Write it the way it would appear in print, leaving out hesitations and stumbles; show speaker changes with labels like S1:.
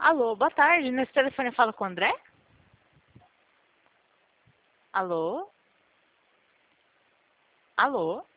S1: Alô, boa tarde. Nesse telefone eu falo com o André? Alô? Alô?